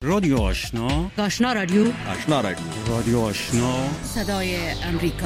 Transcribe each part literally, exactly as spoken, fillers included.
رادیو آشنا، آشنا رادیو، آشنا رادیو، رادیو آشنا، صدای امریکا.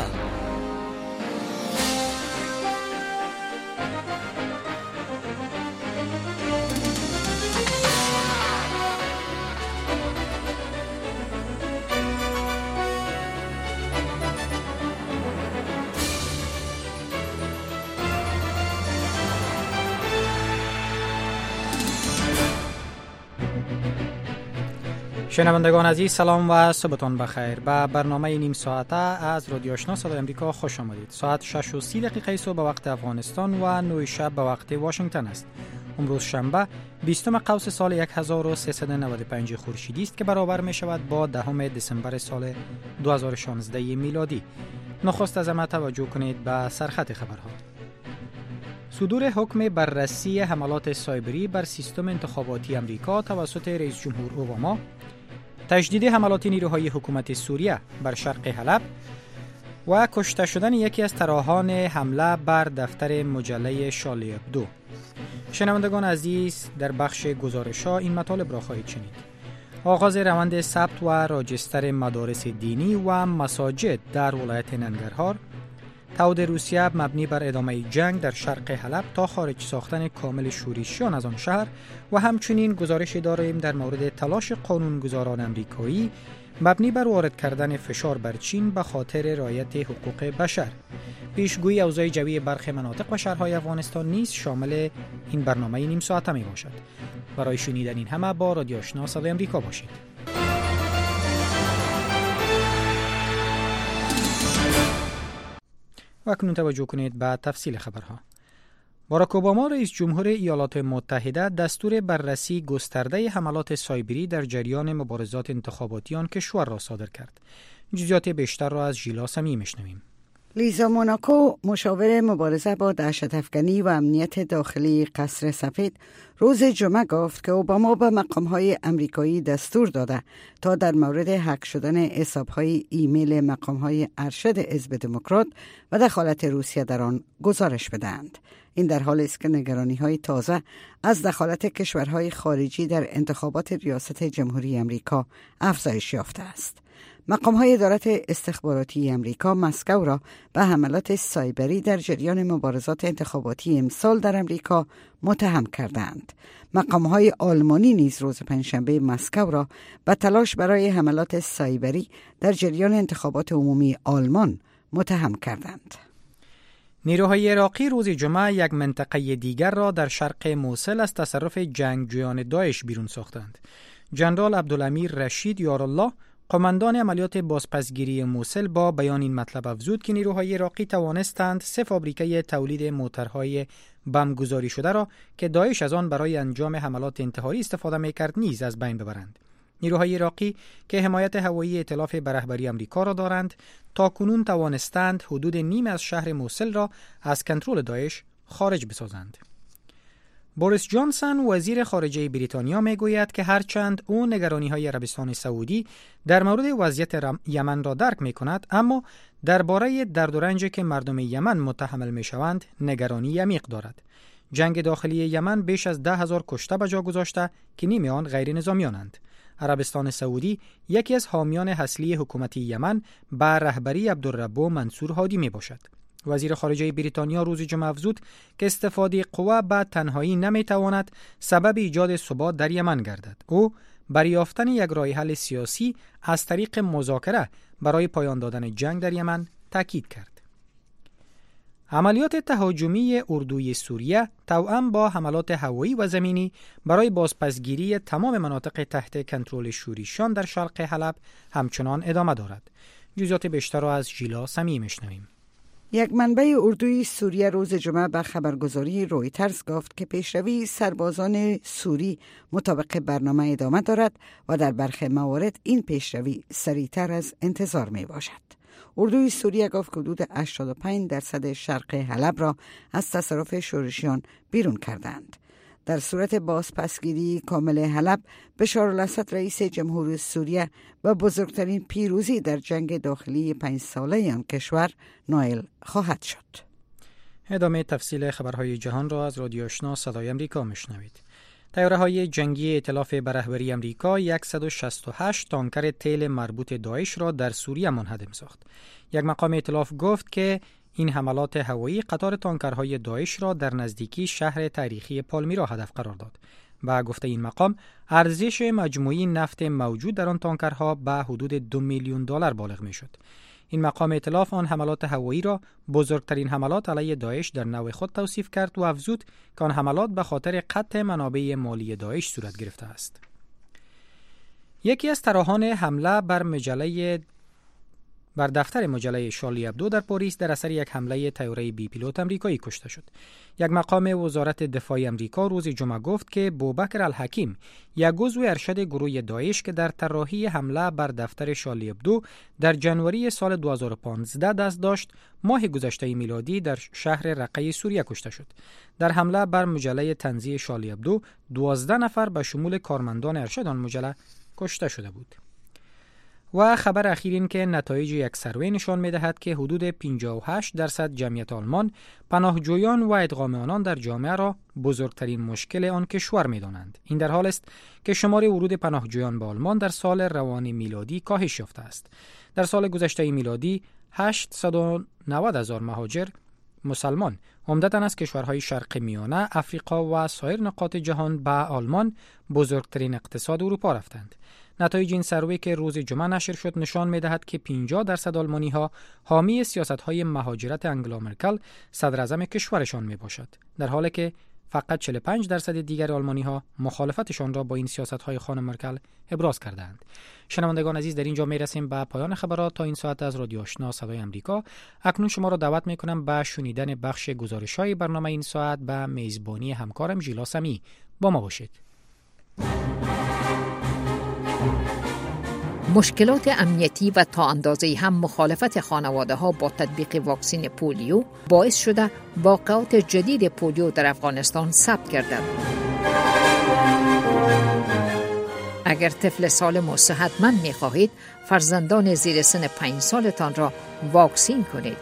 شنوندگان عزیز سلام و صبحتان بخیر. به برنامه نیم ساعته از رادیو آشنا صدای امریکا خوش آمدید. ساعت شش و سی دقیقه صبح به وقت افغانستان و نه شب به وقت واشنگتن است. امروز شنبه بیستم قوس سال هزار و سیصد و نود و پنج خورشیدی است که برابر می شود با دهم دسامبر سال دو هزار و شانزده میلادی. نخست از همه توجه کنید به سرخط خبرها. صدور حکم بررسی حملات سایبری بر سیستم انتخاباتی امریکا توسط رئیس جمهور اوباما، تجدید حملات نیروهای حکومت سوریه بر شرق حلب و کشته شدن یکی از طراحان حمله بر دفتر مجله شارلی ابدو. شنوندگان عزیز، در بخش گزارش‌ها این مطالب را خواهید شنید. آغاز روند ثبت و راجستر مدارس دینی و مساجد در ولایت ننگرهار، تعهد روسیه مبنی بر ادامه جنگ در شرق حلب تا خارج ساختن کامل شورشیان از آن شهر و همچنین گزارش داریم در مورد تلاش قانونگذاران امریکایی مبنی بر وارد کردن فشار بر چین به خاطر رعایت حقوق بشر. پیشگویی اوضاع جوی برخی مناطق و شهرهای افغانستان نیز شامل این برنامه نیم ساعته می باشد. برای شنیدن این همه با رادیو آشنا صدای امریکا باشید. و اکنون توجه کنید به تفصیل خبرها. باراک اوباما رئیس جمهور ایالات متحده دستور بررسی گسترده حملات سایبری در جریان مبارزات انتخاباتی آن کشور را صادر کرد. جزئیات بیشتر را از ژیلا سمی میشنویم. لیزا موناکو، مشاور مبارزه با دهشت‌افکنی و امنیت داخلی قصر سفید، روز جمعه گفت که اوباما به مقام‌های امریکایی دستور داده تا در مورد هک شدن حساب‌های ایمیل مقام‌های ارشد حزب دموکرات و دخالت روسیه در آن گزارش بدهند. این در حالی است که نگرانی‌های تازه از دخالت کشورهای خارجی در انتخابات ریاست جمهوری امریکا افزایش یافته است. مقام‌های ادارت استخباراتی امریکا مسکو را به حملات سایبری در جریان مبارزات انتخاباتی امسال در امریکا متهم کردند. مقام‌های آلمانی نیز روز پنجشنبه مسکو را به تلاش برای حملات سایبری در جریان انتخابات عمومی آلمان متهم کردند. نیروهای عراقی روز جمعه یک منطقه دیگر را در شرق موصل از تصرف جنگجویان داعش بیرون ساختند. جنرال عبدالامیر رشید یارالله، قماندان عملیات بازپسگیری موصل، با بیان این مطلب افزود که نیروهای عراقی توانستند سه فابریکه تولید موترهای بمبگذاری شده را که داعش از آن برای انجام حملات انتحاری استفاده می‌کرد نیز از بین ببرند. نیروهای عراقی که حمایت هوایی ائتلاف به رهبری آمریکا را دارند، تاکنون توانستند حدود نیم از شهر موصل را از کنترل داعش خارج بسازند. بوریس جانسون، وزیر خارجه بریتانیا، میگوید که هرچند او نگرانی‌های عربستان سعودی در مورد وضعیت یمن را درک می‌کند، اما درباره درد و رنجی که مردم یمن متحمل می‌شوند نگرانی عمیق دارد. جنگ داخلی یمن بیش از ده هزار کشته به جا گذاشته که نیمی آن غیر نظامیانند. عربستان سعودی یکی از حامیان اصلی حکومت یمن به رهبری عبدالربو منصور هادی میباشد. وزیر خارجه بریتانیا روز جمعه افزود که استفاده قوا به تنهایی نمیتواند سبب ایجاد ثبات در یمن گردد. او برای یافتن یک راه حل سیاسی از طریق مذاکره برای پایان دادن جنگ در یمن تاکید کرد. عملیات تهاجمی اردوی سوریه توأم با حملات هوایی و زمینی برای بازپسگیری تمام مناطق تحت کنترل شورشیان در شرق حلب همچنان ادامه دارد. جزئیات بیشتر را از ژیلا سمی میشنویم. یک منبع اردوی سوریه روز جمعه به خبرگزاری رویترز گفت که پیشروی سربازان سوری مطابق برنامه ادامه دارد و در برخی موارد این پیشروی سریعتر از انتظار می باشد. اردوی سوریه گفت که حدود هشتاد و پنج درصد شرق حلب را از تصرف شورشیان بیرون کردند. در صورت بازپسگیری کامل حلب، بشار الاسد رئیس جمهور سوریه و بزرگترین پیروزی در جنگ داخلی پنج ساله آن کشور نائل خواهد شد. ادامه تفصیل خبرهای جهان را از رادیو آشنا صدای امریکا میشنوید. طیاره‌های جنگی ائتلاف به رهبری امریکا صد و شصت و هشت تانکر تیل مربوط داعش را در سوریه منهدم ساخت. یک مقام ائتلاف گفت که این حملات هوایی قطار تانکرهای داعش را در نزدیکی شهر تاریخی پالمیرا هدف قرار داد. با گفته این مقام، ارزش مجموعی نفت موجود در آن تانکرها به حدود دو میلیون دلار بالغ می‌شد. این مقام ائتلاف آن حملات هوایی را بزرگترین حملات علیه داعش در نوع خود توصیف کرد و افزود که آن حملات به خاطر قطع منابع مالی داعش صورت گرفته است. یکی از طراحان حمله بر مجله بر دفتر مجله شارلی ابدو در پاریس در اثر یک حمله طیاره بی پیلوت امریکایی کشته شد. یک مقام وزارت دفاع امریکا روز جمعه گفت که بوبکر الحکیم، یک عضو ارشد گروه داعش که در طراحی حمله بر دفتر شارلی ابدو در جنوری سال دو هزار و پانزده دست داشت، ماه گذشته میلادی در شهر رقه سوریه کشته شد. در حمله بر مجله طنزی شارلی ابدو دوازده نفر به شمول کارمندان ارشد آن مجله کشته شده بود. و خبر اخیر این که نتایج یک سروی نشان می‌دهد که حدود پنجاه و هشت درصد جمعیت آلمان پناهجویان و ادغام آنان در جامعه را بزرگترین مشکل آن کشور می‌دانند. این در حالی است که شمار ورود پناهجویان به آلمان در سال روان میلادی کاهش یافته است. در سال گذشته میلادی هشتصد و نود هزار مهاجر مسلمان عمدتاً از کشورهای شرق میانه، افریقا و سایر نقاط جهان به آلمان، بزرگترین اقتصاد اروپا رفتند. نتایج این سروی که روز جمعه نشر شد نشان می‌دهد که پنجاه درصد آلمانی‌ها حامی سیاست‌های مهاجرت انگلا مرکل صدر اعظم کشورشان میباشد، در حالی که فقط چهل و پنج درصد دیگر آلمانی‌ها مخالفتشان را با این سیاست‌های خانم مرکل ابراز کردند. شنوندگان عزیز، در اینجا میرسیم به پایان خبرات تا این ساعت از رادیو آشنا صدای امریکا. اکنون شما را دعوت می‌کنم به شنیدن بخش گزارش‌های برنامه این ساعت به میزبانی همکارم ژیلا سمی. با ما باشید. مشکلات امنیتی و تا اندازه‌ای هم مخالفت خانواده‌ها با تطبیق واکسن پولیو باعث شده واقعات جدید پولیو در افغانستان ثبت گردد. اگر طفل سالم و صحتمند می‌خواهید، فرزندان زیر سن پنج سالتان را واکسین کنید.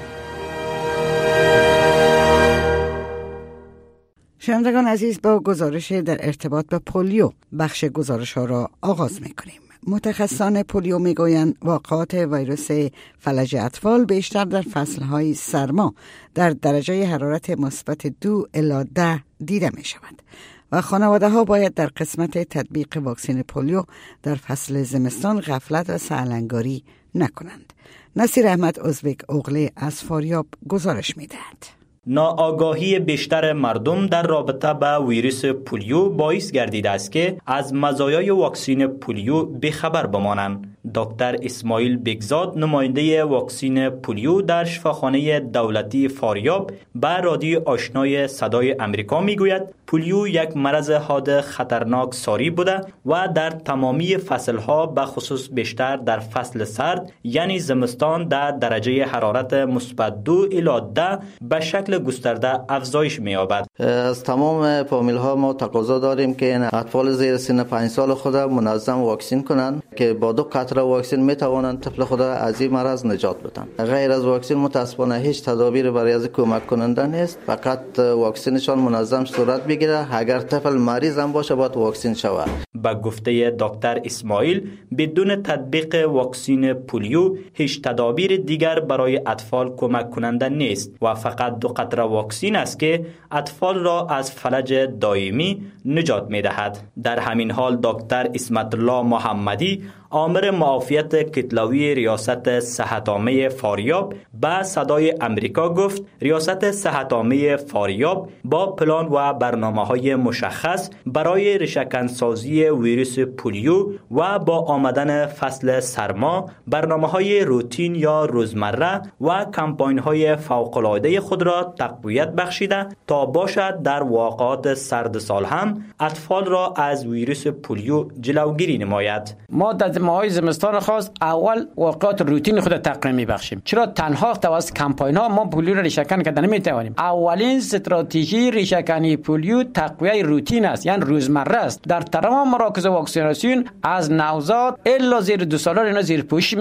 شنوندگان عزیز، با گزارش در ارتباط به پولیو بخش گزارش ها را آغاز می‌کنیم. متخصصان پولیو میگویند واقعات ویروس فلج اطفال بیشتر در فصلهای سرما در درجه حرارت مثبت دو الی ده دیده می شود و خانواده ها باید در قسمت تطبیق واکسن پولیو در فصل زمستان غفلت و سهلنگاری نکنند. نصیر احمد ازبک اوغلی از فاریاب گزارش می دهد. ناآگاهی بیشتر مردم در رابطه با ویروس پولیو باعث گردیده است که از مزایای واکسن پولیو بیخبر بمانند. دکتر اسماعیل بگزاد، نماینده واکسن پولیو در شفاخانه دولتی فاریاب، به رادیو آشنای صدای امریکا میگوید پولیو یک مرض حاد خطرناک ساری بوده و در تمامی فصلها به خصوص بیشتر در فصل سرد یعنی زمستان در درجه حرارت مثبت دو الی ده به شکل گسترده افزایش می‌یابد. از تمام فامیل ها ما تقاضا داریم که اطفال زیر سن پنج سال خود منظم واکسین کنند که با دو قطره واکسن می توانند طفل خود از این مرض نجات بدن. غیر از واکسن متاسفانه هیچ تدابیر برای از کمک کننده نیست. فقط واکسنشان منظم صورت بگیره. اگر طفل مریض هم باشه باید واکسین شود. با گفته دکتر اسماعیل، بدون تطبیق واکسن پولیو هیچ تدابیر دیگر برای اطفال کمک کننده نیست و فقط دو قطره واکسن است که اطفال را از فلج دائمی نجات می دهد. در همین حال دکتر اسمت الله محمدی، آمر معافیت کتلوی ریاست صحت عامه فاریاب، به صدای امریکا گفت ریاست صحت عامه فاریاب با پلان و برنامه‌های مشخص برای ریشه‌کنسازی ویروس پولیو و با آمدن فصل سرما برنامه‌های روتین یا روزمره و کمپاین‌های فوق‌العاده خود را تقویت بخشیده تا باشد در واقعات سرد سال هم اطفال را از ویروس پولیو جلوگیری نماید. ما در ماهای زمستان خاص اول واقعات روتین خود تقویت می‌بخشیم، چرا تنها توسط کمپاین‌ها ما پولیو را ریشه‌کن کردن نمی‌توانیم. اولین استراتژی ریشه‌کنی پولیو تقویت روتین است، یعنی روزمره است. در تمام مراکز واکسیناسیون از نوزاد الا زیر دو سالان اینا زیر پوشش می‌گیرند.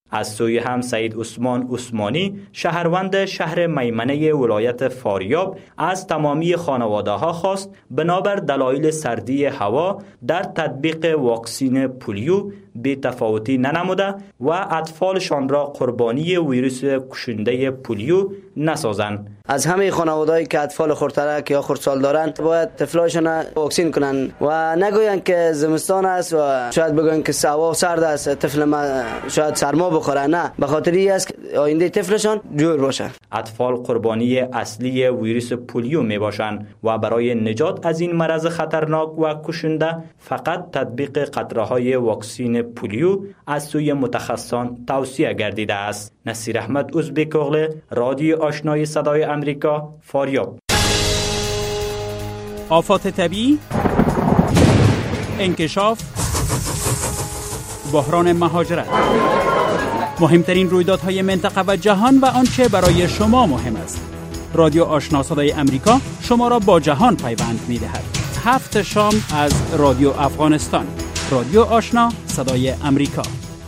از سوی هم سید عثمان عثمانی شهروند شهر میمنه ولایت فاریاب از تمامی خانواده ها خواست بنابر دلایل سردی هوا در تطبیق واکسین پولیو بی تفاوتی ننموده و اطفالشان را قربانی ویروس کشنده پولیو نسازند. از همه خانوادهایی که اطفال خردترک یا خردسال دارند باید طفلاشون واکسین کنند و نگویند که زمستان است و شاید بگویند که هوا سرد است طفل ما شاید سرما بخوره. نه، به خاطر این است که آینده طفلشان جور باشه. اطفال قربانی اصلی ویروس پولیو می باشند و برای نجات از این مرض خطرناک و کشنده فقط تطبیق قطره‌های واکسین پولیو از سوی متخصصان توصیه گردیده است. نصیر احمد ازبک اغله، رادیو آشنای صدای امریکا، فاریاب. آفات طبیعی، انکشاف، بحران مهاجرت، مهمترین رویدادهای منطقه و جهان و آنچه برای شما مهم است. رادیو آشنا صدای امریکا شما را با جهان پیوند می‌دهد. هفت شام از رادیو افغانستان. رادیو آشنا صدای امریکا.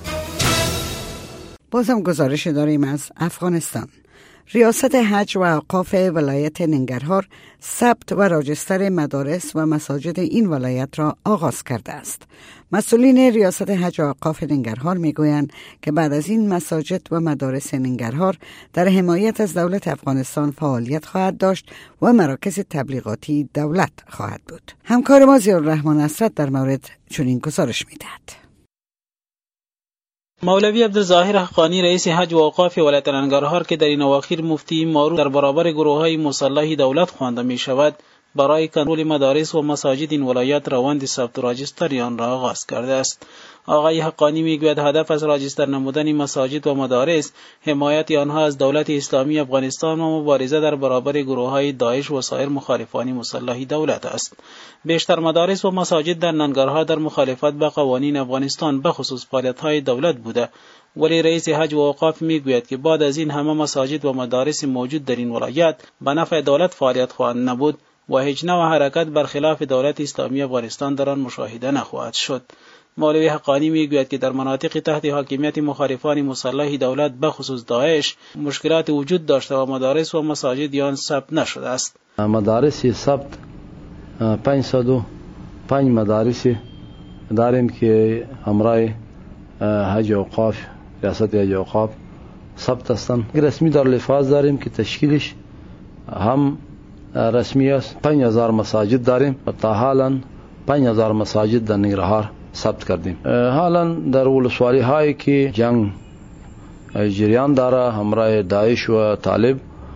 بازم گزارش داریم از افغانستان. ریاست حج و اوقاف ولایت ننگرهار ثبت و راجستر مدارس و مساجد این ولایت را آغاز کرده است. مسئولین ریاست حج و اوقاف ننگرهار میگویند که بعد از این مساجد و مدارس ننگرهار در حمایت از دولت افغانستان فعالیت خواهد داشت و مراکز تبلیغاتی دولت خواهد بود. همکار ما ضیاءالرحمن اسرت در مورد چنین گزارش میدهد. مولوی عبدالظاهر حقانی رئیس حج و اوقاف ولایت ننگرهار که در این اواخر مفتی معروف در برابر گروه‌های مسلح دولت خوانده می شود برای کنترل مدارس و مساجد این ولایت روند ثبت و راجستر آن را آغاز کرده است. آقای حقانی میگوید هدف از راجستر نمودن مساجد و مدارس حمایت آنها از دولت اسلامی افغانستان و مبارزه در برابر گروه‌های داعش و سایر مخالفان مسلح دولت است. بیشتر مدارس و مساجد در ننگرهار در مخالفت با قوانین افغانستان به خصوص فعالیت‌های دولت بوده، ولی رئیس حج و اوقاف میگوید که بعد از این همه مساجد و مدارس موجود در این ولایت به نفع دولت فعالیت خواهند نبود و هیچ نوع حرکت برخلاف دولت اسلامی افغانستان در آن مشاهده نخواهد شد. مولوی حقانی میگوید که در مناطق تحت حاکمیت مخالفان مسلح دولت به خصوص داعش مشکلات وجود داشته و مدارس و مساجد آن ثبت نشده است. مدارس ثبت پانصد و پنج مدارس داریم که همراه حج و اوقاف ریاست حج و اوقاف ثبت هستند. رسمی در لفاظ داریم که تشکیلش هم رسمی است. پنج هزار مساجد داریم و تا حالا پنج هزار مساجد در ننگرهار ثبت کردیم. حالا در ولسوالی هایی که جنگ جریان داره همراه داعش و طالب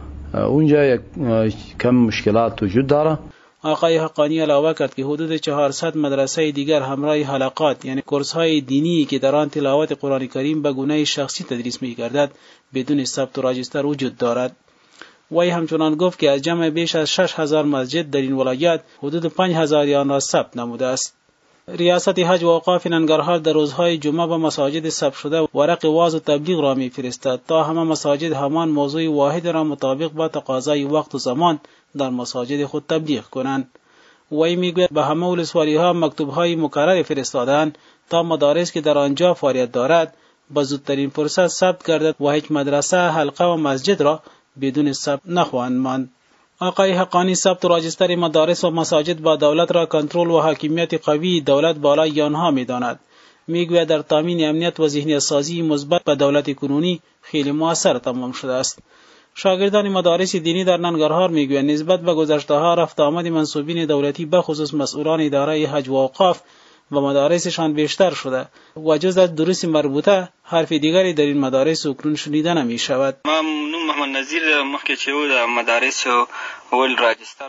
اونجا یک کم مشکلات وجود داره. آقای حقانی علاوه کرد که حدود چهارصد مدرسه دیگر همراه حلقات یعنی کورس‌های دینی که در آن تلاوت قرآن کریم به گونه شخصی تدریس می‌گردد بدون ثبت و راجستر وجود دارد. وی همچنان گفت که از جمع بیش از شش هزار مسجد در این ولایت حدود پنج هزار آن را ثبت نموده است. ریاست حج و اوقاف ننگرهار در روزهای جمعه به مساجد ثبت شده ورق واز و تبلیغ را می‌فرستد تا همه مساجد همان موضوع واحد را مطابق با تقاضای وقت و زمان در مساجد خود تبلیغ کنند. وی میگوید به همه ولسوالی‌ها مکتوب‌های مکرر فرستادند تا مدارس که در آنجا فعالیت دارد به زودترین فرصت ثبت گردد و هیچ مدرسه، حلقه و مسجد را بدون ثبت نخواهند ماند. آقای حقانی ثبت و راجستر مدارس و مساجد با دولت را کنترل و حاکمیت قوی دولت بالای آنها می‌داند. میگوید در تامین امنیت و ذهنیت سازی مثبت به دولت کنونی خیلی موثر تمام شده است. شاگردان مدارس دینی در ننگرهار میگویند نسبت به گذشته‌ها رفت آمد منصوبین دولتی به خصوص مسئولان اداره حج و اوقاف و مدارسشان بیشتر شده و جز از دروس مربوطه حرف دیگری در این مدارس اکنون شنیده نمی شود. ما محمد نظیر مخکې چې و د مدارس ول راجستر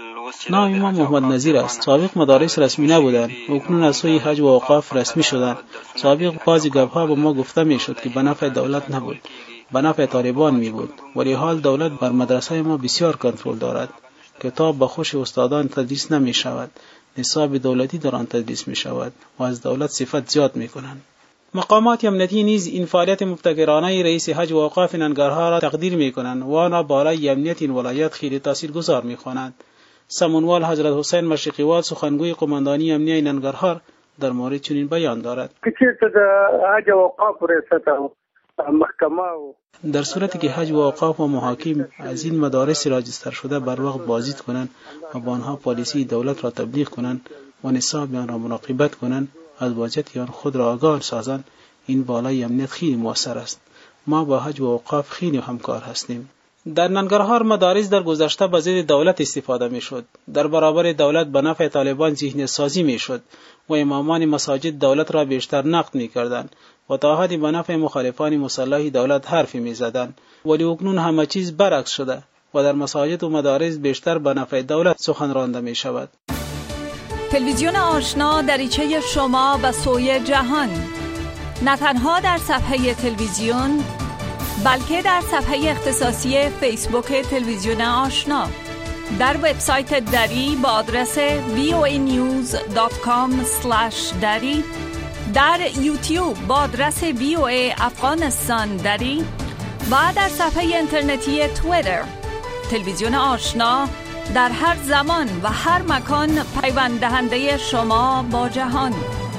نه نام امام محمد نظیر است. سابق مدارس رسمی نبودند، اکنون از سوی حج و اوقاف رسمی شدند. سابق بعضی گپ‌ها به ما گفته میشد که به نفع دولت نبود، به نفع طالبان می بود، ولی حال دولت بر مدرسه ما بسیار کنترل دارد. کتاب به خوش استادان تدریس نمی شود، نصاب دولتی در آن تدریس می شود و از دولت صفت زیاد می کنند. مقامات امنیتی نیز این فعالیت مبتکرانه رئیس حج و اوقاف ننگرهار را تقدیر می کنند و آن را بالای امنیت این ولایت خیلی تاثیرگذار می خوانند. سمنوال حضرت حسین مشرقی وال سخنگوی قماندانی امنیه ننگرهار در مورد چنین بیان دارد. که چیرته د حج او اوقاف ریاست محکمه و در صورتی که حج و اوقاف و محاکم از این مدارس راجستر شده بر وقت بازدید کنند و با آنها پالیسی دولت را تبلیغ کنند و نصاب آن را مراقبت کنند، از واجد آن خود را آگاه سازند، این بالای امنیت خیلی مؤثر است. ما با حج و اوقاف خیلی همکار هستیم. در ننگرهار مدارس در گذشته به ضد دولت استفاده می شد. در برابر دولت به نفع طالبان ذهنیت سازی می شد و امامان مساجد دولت را بیشتر نقد می کردند و تا حدی به نفع مخالفان مسلح دولت حرفی می زدند. ولی اکنون همه چیز برعکس شده و در مساجد و مدارس بیشتر به نفع دولت سخن رانده می شود. تلویزیون آشنا دریچه شما به سوی جهان، نه تنها در صفحه تلویزیون بلکه در صفحه اختصاصی فیسبوک تلویزیون آشنا، در وبسایت دری با آدرس وی او ای نیوز دات کام اسلش دری، در یوتیوب با آدرس وی او ای افغانستان دری و در صفحه اینترنتی توییتر. تلویزیون آشنا در هر زمان و هر مکان پیوند دهنده شما با جهان.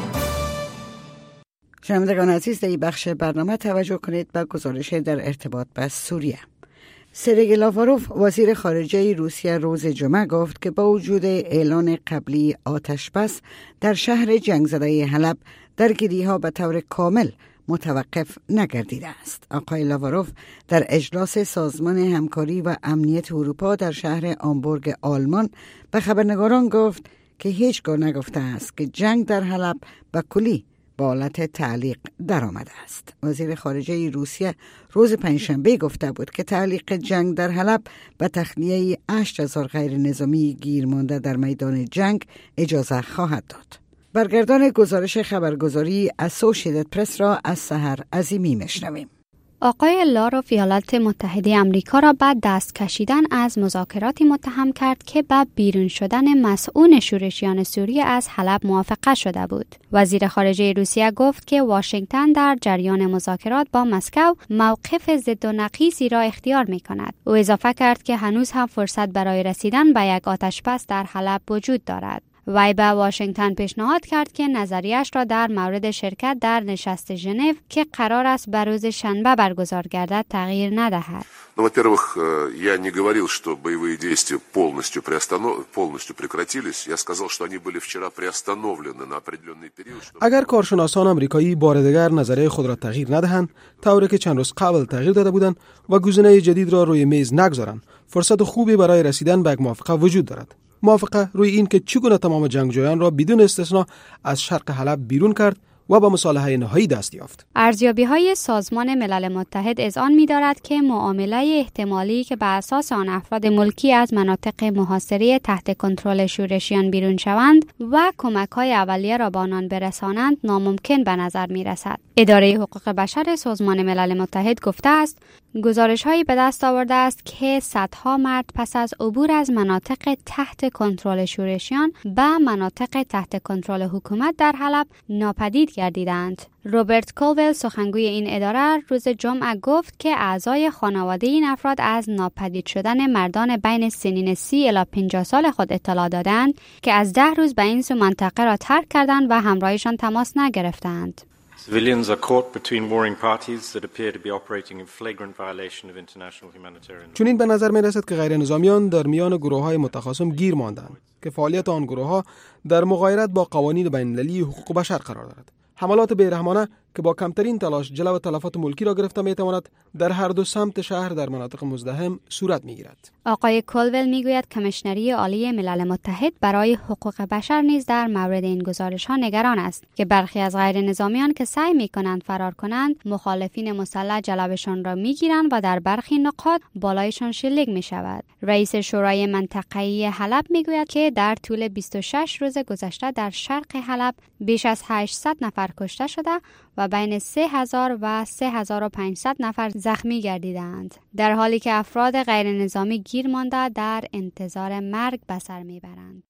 شنوندگان عزیز، در این بخش برنامه توجه کنید به گزارش در ارتباط با سوریه. سرگئی لاواروف وزیر خارجه روسیه روز جمعه گفت که با وجود اعلان قبلی آتش بس در شهر جنگ زده حلب، درگیری‌ها به طور کامل متوقف نگردیده است. آقای لاواروف در اجلاس سازمان همکاری و امنیت اروپا در شهر آمبورگ آلمان به خبرنگاران گفت که هیچگاه نگفته است که جنگ در حلب به کلی با حالت تعلیق در آمده است. وزیر خارجه روسیه روز پنجشنبه گفته بود که تعلیق جنگ در حلب به تخلیه هشت هزار غیر نظامی گیر مانده در میدان جنگ اجازه خواهد داد. برگردان گزارش خبرگزاری اسوشییتد پرس را از سحر عظیمی میشنویم. آقای لاروف ایالات متحده آمریکا را بعد دست کشیدن از مذاکراتی متهم کرد که به بیرون شدن مسئول شورشیان سوریه از حلب موافقه شده بود. وزیر خارجه روسیه گفت که واشنگتن در جریان مذاکرات با مسکو موقف ضد و نقیضی را اختیار می کند. او اضافه کرد که هنوز هم فرصت برای رسیدن به یک آتشبس در حلب وجود دارد. وی به واشنگتن پیشنهاد کرد که نظریه‌اش را در مورد شرکت در نشست ژنو که قرار است بر روز شنبه برگزار گردد تغییر ندهد. Ну, во-первых, я не говорил, что боевые действия полностью приостанов... полностью прекратились. Я сказал, что они были вчера приостановлены на определенный период. اگر کارشناسان آمریکایی بار دیگر نظریه خود را تغییر ندهند، طوری که چند روز قبل تغییر داده بودند و گزینه جدید را روی میز نگذارند، فرصت خوبی برای رسیدن به یک موافقه وجود دارد. موافقه روی این که چگونه تمام جنگجویان را بدون استثنا از شرق حلب بیرون کرد و به مصالحه نهایی دست یافت. ارزیابی‌های سازمان ملل متحد اذعان می‌دارد که معامله احتمالی که بر اساس آن افراد ملکی از مناطق محاصره تحت کنترل شورشیان بیرون شوند و کمک‌های اولیه را به آنان برسانند ناممکن به نظر می‌رسد. اداره حقوق بشر سازمان ملل متحد گفته است گزارش‌هایی به دست آورده است که صدها مرد پس از عبور از مناطق تحت کنترل شورشیان به مناطق تحت کنترل حکومت در حلب ناپدید گردیدند. روبرت کولول سخنگوی این اداره روز جمعه گفت که اعضای خانواده این افراد از ناپدید شدن مردان بین سنین سی الی پنجاه سال خود اطلاع دادند که از ده روز به این سو منطقه را ترک کردند و همراهشان تماس نگرفتند. Civilians are caught between warring parties that appear to be operating in flagrant violation of international humanitarian law. چنین به نظر می رسد که غیر نظامیان در میان گروه‌های متخاصم گیر ماندند که فعالیت آن گروه‌ها در مغایرت با قوانین بین‌المللی حقوق بشر قرار دارد. حملات بیرحمانه که با کمترین تلاش جلو تلفات ملکی را گرفته می تواند در هر دو سمت شهر در مناطق مزدحم صورت می گیرد. آقای کولول می گوید کمیشنری عالی ملل متحد برای حقوق بشر نیز در مورد این گزارش ها نگران است که برخی از غیر نظامیان که سعی می کنند فرار کنند مخالفین مسلح جلبشان را می گیرند و در برخی نقاط بالایشان شلیک می شود. رئیس شورای منطقه‌ای حلب می گوید که در طول بیست و شش روز گذشته در شرق حلب بیش از هشتصد نفر کشته شده و بین سه هزار و سه هزار و پانصد نفر زخمی گردیدند، در حالی که افراد غیر نظامی گیر مانده در انتظار مرگ به سر میبرند.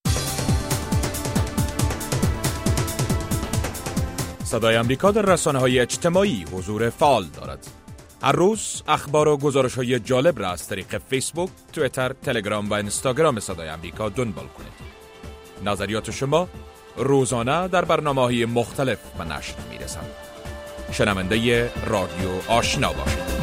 صدای آمریکا در رسانه‌های اجتماعی حضور فعال دارد. هر روز اخبار و گزارش‌های جالب را از طریق فیسبوک، توییتر، تلگرام و اینستاگرام صدای آمریکا دنبال کنید. نظریات شما روزانه در برنامه‌های مختلف به نشر می‌رسند. شنونده رادیو آشنا باشید.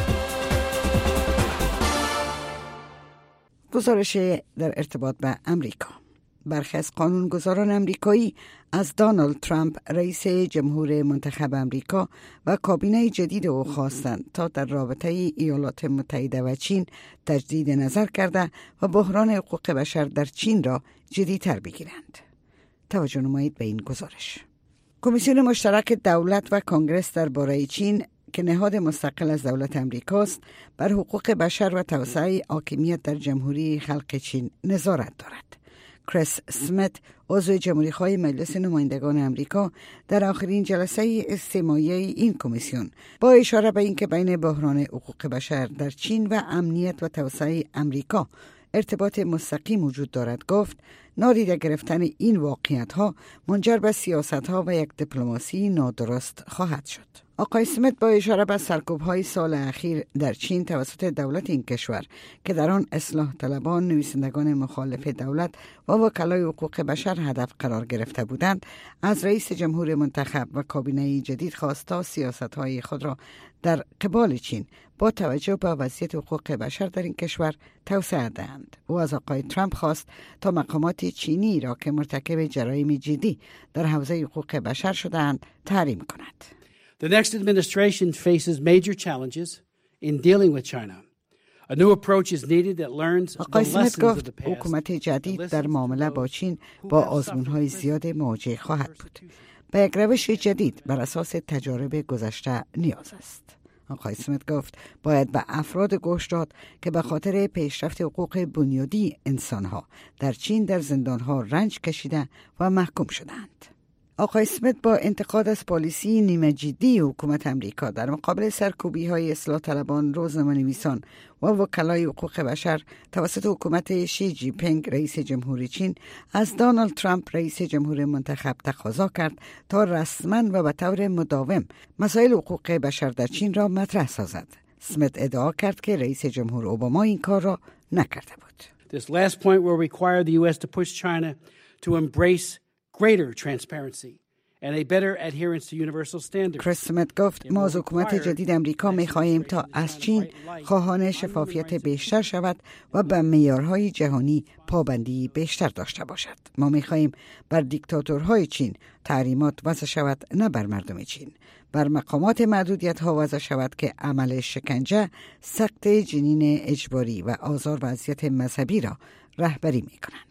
گزارش در ارتباط به امریکا. برخی از قانونگذاران امریکایی از دونالد ترامپ رئیس جمهور منتخب امریکا و کابینه جدید او خواستند تا در رابطه ایالات متحده و چین تجدید نظر کرده و بحران حقوق بشر در چین را جدی‌تر بگیرند. توجه نمایید به این گزارش. کمیسیون مشترک دولت و کنگره درباره چین که نهاد مستقل از دولت امریکاست بر حقوق بشر و توسعه حاکمیت در جمهوری خلق چین نظارت دارد. کریس اسمیت، عضو جمهوری‌خواه مجلس نمایندگان امریکا، در آخرین جلسه استماعی این کمیسیون با اشاره به اینکه بین بحران حقوق بشر در چین و امنیت و توسعه امریکا ارتباط مستقیم وجود دارد گفت نادیده گرفتن این واقعیت‌ها منجر به سیاست‌ها و یک دیپلماسی نادرست خواهد شد. آقای اسمیت با اشاره به سرکوب‌های سال اخیر در چین توسط دولت این کشور که در آن اصلاح طلبان، نویسندگان مخالف دولت و وکلای حقوق بشر هدف قرار گرفته بودند، از رئیس جمهور منتخب و کابینه جدید خواست تا سیاست‌های خود را در قبال چین با توجه به وضعیت حقوق بشر در این کشور توسعه دهند. او از آقای ترامپ خواست تا مقامات چینی را که مرتکب جرایم جدی در حوزه حقوق بشر شده‌اند تحریم کند. The next administration faces major challenges in dealing with China. A new approach is needed that learns the lessons of the past. حکومت جدید در معامله با چین با آزمون‌های زیاد مواجه خواهد بود. به یک روش جدید بر اساس تجارب گذشته نیاز است. آقای اسمیت گفت باید به افراد گوش داد که به خاطر پیشرفت حقوق بنیادی انسانها در چین در زندانها رنج کشیده و محکوم شدند. آقای اسمیت با انتقاد از پالیسی نیمه جدی حکومت امریکا در مقابل سرکوبی‌های اصلاح طلبان، روزنامه‌نویسان و وکلای حقوق بشر توسط حکومت شی جی پینگ رئیس جمهور چین از دونالد ترامپ رئیس جمهور منتخب تقاضا کرد تا رسما و به طور مداوم مسائل حقوق بشر در چین را مطرح سازد. اسمیت ادعا کرد که رئیس جمهور اوباما این کار را نکرده بود. This last point will require the U S to push China to embrace greater transparency and a better adherence to universal standards. کریس اسمیت گفت ما از حکومت جدید امریکا می‌خواهیم تا از چین خواهان شفافیت بیشتر شود و به معیارهای جهانی پابندی بیشتر داشته باشد. ما می‌خواهیم بر دیکتاتورهای چین تحریمات وضع شود، نه بر مردم چین. بر مقامات محدودیت‌ها وضع شود که عمل شکنجه، سقط جنین اجباری و آزار و اذیت مذهبی را رهبری می‌کنند.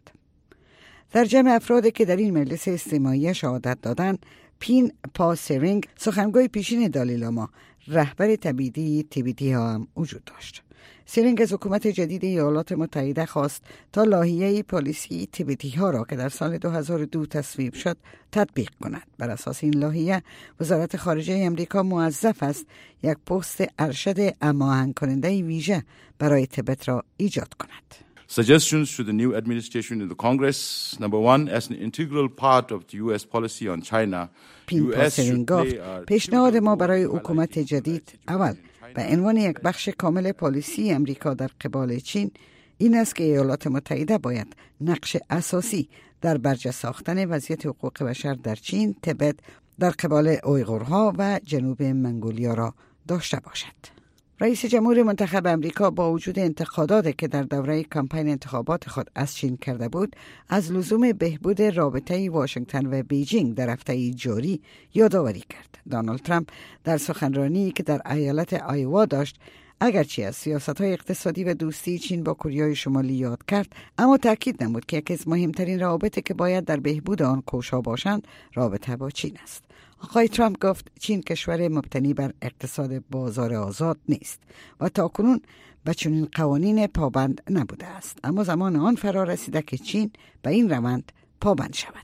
در جمع افرادی که در این مجلس استماعی شهادت دادند، پین پاسرینگ، سخنگوی پیشین دالی لاما، رهبر تبعیدی تیبتی ها هم وجود داشت. سرینگ از حکومت جدید ایالات متحده خواست تا لایحه پالیسی تیبتی ها را که در سال دو هزار و دو تصویب شد تطبیق کند. بر اساس این لایحه وزارت خارجه امریکا موظف است یک پست ارشد هماهنگ کننده ویژه برای تبت را ایجاد کند. Suggestions to the new administration in the Congress. Number one, as an integral part of the U S policy on China, پین پاسرینگ گفت پیشنهاد ما برای حکومت جدید اول به عنوان یک بخش کامل پالیسی امریکا در قبال چین این است که ایالات متحده باید نقش اساسی در برجه ساختن وضعیت حقوق بشر در چین، تبت، در قبال اویغورها و جنوب منگولیا را داشته باشد. رئیس جمهور منتخب امریکا با وجود انتقاداتی که در دوره کمپین انتخابات خود از چین کرده بود، از لزوم بهبود رابطه واشنگتن و بیجینگ در هفته جاری یادآوری کرد. دونالد ترامپ در سخنرانی که در ایالت آیوا داشت، اگرچه از سیاست‌های اقتصادی و دوستی چین با کره شمالی یاد کرد، اما تاکید نمود که یکی از مهمترین روابطی که باید در بهبود آن کوشا باشند، رابطه با چین است. آقای ترامپ گفت چین کشور مبتنی بر اقتصاد بازار آزاد نیست و تاکنون به چنین قوانین پابند نبوده است، اما زمان آن فرا رسیده که چین به این روند پابند شود.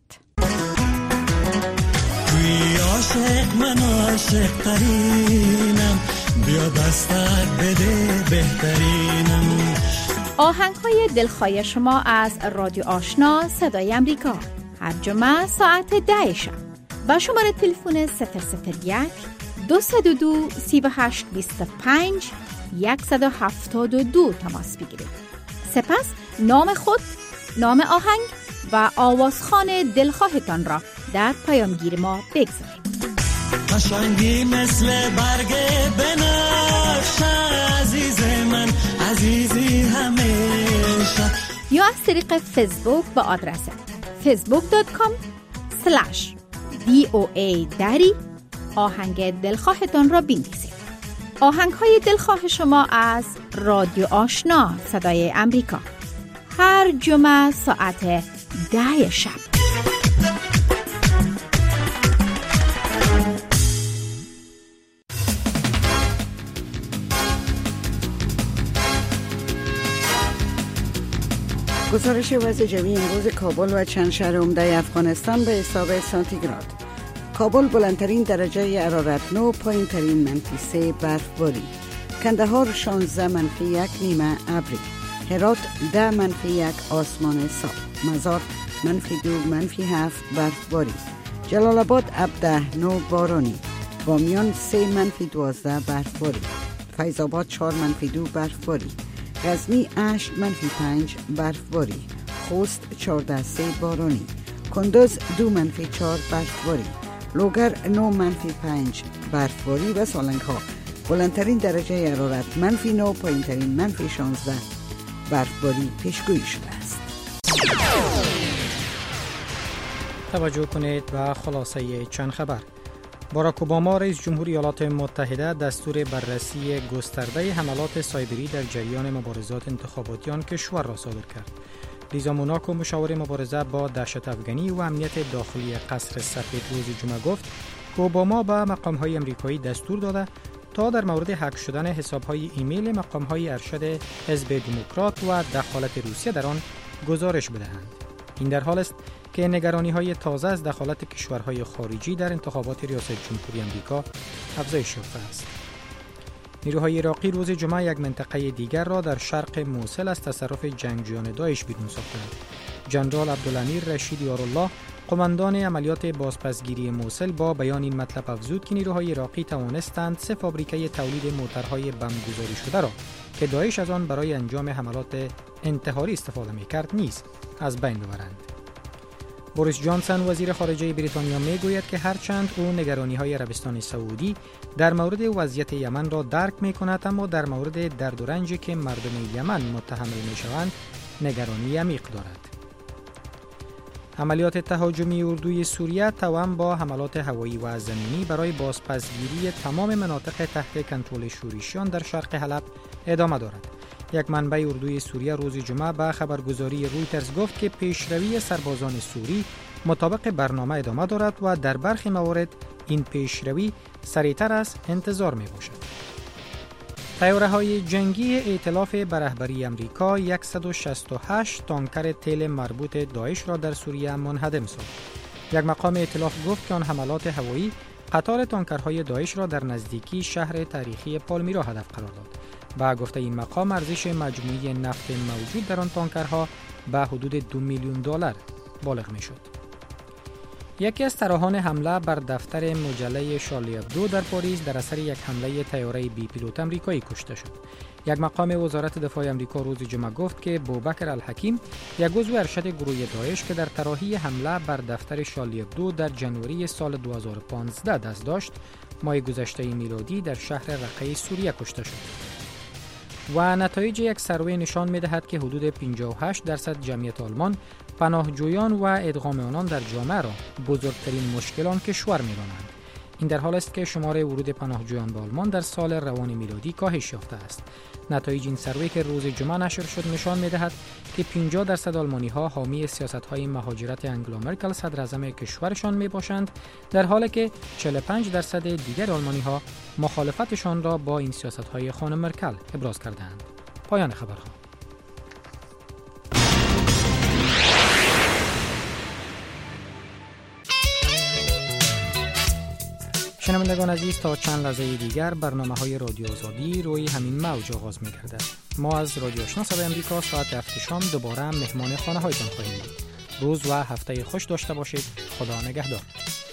توی عاشق من عاشق ترینم، بیا دستت بده بهترینم. آهنگ‌های دلخواه شما از رادیو آشنا صدای امریکا هر جمعه ساعت ده شب با شماره تلفن صفر صفر یک دو صفر دو سه هشت دو پنج صد و هفتاد و دو تماس بگیرید. سپس نام خود، نام آهنگ و آوازخوان دلخواهتان را در پیامگیر ما بگذارید. قشنگی مثل برگ بنفش عزیز من عزیزی همیشه. یا از طریق فیسبوک با آدرس فیسبوک دات کام اسلش دی او ای دری آهنگ دلخواهتان را بنویسید. آهنگ های دلخواه شما از رادیو آشنا صدای امریکا هر جمعه ساعت ده شب. گزارش وضع جوی امروز کابل و چند شهر عمده افغانستان به حساب سانتیگراد. کابل بلندترین درجه حرارت نه، پایین ترین منفی سه برفباری. کندهار شانزده منفی یک نیمه ابری. هرات ده منفی یک آسمان صاف. مزار منفی دو منفی هفت برفباری. جلال آباد هفده نه بارانی. بامیان سه منفی دوازده برفباری. فیض آباد چهار منفی دو برفباری. غزنی هشت منفی پنج برفباری. خوست چهارده سه بارانی. کندوز دو منفی چهار برفباری. لوگر نه منفی پنج برفباری و سالنگ ها بلندترین درجه حرارت منفی نه، پایین ترین منفی شانزده برفباری پیشگویی شده است. توجه کنید و خلاصه چند خبر. باراک اوباما رئیس جمهوری ایالات متحده دستور بررسی گسترده حملات سایبری در جریان مبارزات انتخاباتی آن کشور را صادر کرد. لیزا موناکو مشاور مبارزه با دهشت افغانی و امنیت داخلی قصر سفید روز جمعه گفت که اوباما به مقام‌های آمریکایی دستور داده تا در مورد هک شدن حساب‌های ایمیل مقام‌های ارشد حزب دموکرات و دخالت روسیه در آن گزارش بدهند. این در حال است که نگرانی‌های تازه از دخالت کشورهای خارجی در انتخابات ریاست جمهوری آمریکا افزایش یافته است. نیروهای عراقی روز جمعه یک منطقه دیگر را در شرق موصل از تصرف جنگجویان داعش بیرون ساختند. جنرال عبدالامیر رشید یارالله قماندان عملیات بازپسگیری موصل با بیان این مطلب افزود که نیروهای عراقی توانستند سه فابریکه تولید موترهای بمبگذاری شده را که داعش از آن برای انجام حملات انتحاری استفاده می‌کرد نیز از بین ببرند. بوریس جانسون وزیر خارجه بریتانیا میگوید که هرچند او نگرانی‌های عربستان سعودی در مورد وضعیت یمن را درک می‌کند، اما در مورد درد و رنجی که مردم یمن متحمل می‌شوند نگرانی عمیق دارد. عملیات تهاجمی اردوی سوریه توأم با حملات هوایی و زمینی برای بازپسگیری تمام مناطق تحت کنترل شورشیان در شرق حلب ادامه دارد. یک منبع اردوی سوریه روز جمعه به خبرگزاری رویترز گفت که پیشروی سربازان سوری مطابق برنامه ادامه دارد و در برخی موارد این پیشروی سریعتر از انتظار می باشد. طیاره‌های جنگی ائتلاف به رهبری آمریکا صد و شصت و هشت تانکر تیل مربوط داعش را در سوریه منهدم ساخت. یک مقام ائتلاف گفت که آن حملات هوایی قطار تانکرهای داعش را در نزدیکی شهر تاریخی پالمیرا هدف قرار داد. با گفته این مقام ارزش مجموعی نفت موجود در آن تانکرها به حدود دو میلیون دلار بالغ می شد. یکی از طراحان حمله بر دفتر مجله شارلی ابدو در پاریس در اثر یک حمله طیاره بی پیلوت آمریکایی کشته شد. یک مقام وزارت دفاع آمریکا روز جمعه گفت که بوبکر الحکیم، یک عضو ارشد گروه داعش که در طراحی حمله بر دفتر شارلی ابدو در جنوری سال دو هزار و پانزده دست داشت، ماه گذشته میلادی در شهر رقه سوریه کشته شد. و نتایج یک سروی نشان می‌دهد که حدود پنجاه و هشت درصد جمعیت آلمان پناهجویان و ادغام آنان در جامعه را بزرگترین مشکل آن کشور می‌دانند. این در حالی است که شمار ورود پناهجویان به آلمان در سال روان میلادی کاهش یافته است. نتایج این سروی که روز جمعه نشر شد نشان می‌دهد که پنجاه درصد آلمانی‌ها حامی سیاست‌های مهاجرت انگلا مرکل صدراعظم کشورشان میباشند، در حالی که چهل و پنج درصد دیگر آلمانی‌ها مخالفتشان را با این سیاست‌های خانم مرکل ابراز کردند. پایان خبرها. شنوندگان عزیز، تا چند لحظه دیگر برنامه‌های رادیو آزادی روی همین موج آغاز می‌گردد. ما از رادیو آشنا صدای آمریکا ساعت هفت شام دوباره مهمان خانه‌هایتان خواهیم بود. روز و هفته خوش داشته باشید. خدا نگهدار.